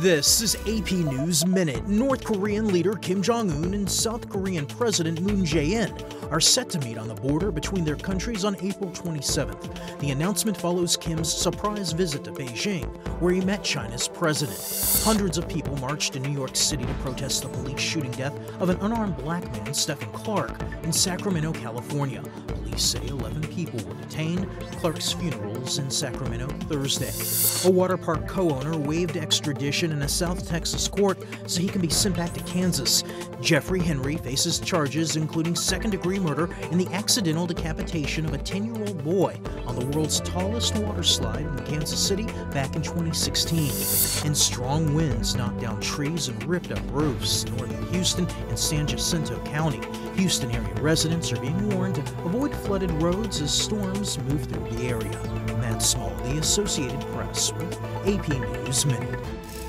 This is AP News Minute. North Korean leader Kim Jong-un and South Korean President Moon Jae-in are set to meet on the border between their countries on April 27th. The announcement follows Kim's surprise visit to Beijing, where he met China's president. Hundreds of people marched in New York City to protest the police shooting death of an unarmed black man, Stephen Clark, in Sacramento, California. Police say 11 people were detained. Clark's funeral is in Sacramento Thursday. A water park co-owner waived extradition in a South Texas court so he can be sent back to Kansas. Jeffrey Henry faces charges including second-degree murder in the accidental decapitation of a 10-year-old boy on the world's tallest water slide in Kansas City back in 2016. And strong winds knocked down trees and ripped up roofs in northern Houston and San Jacinto County. Houston area residents are being warned to avoid flooded roads as storms move through the area. Matt Small, The Associated Press, with AP News Minute.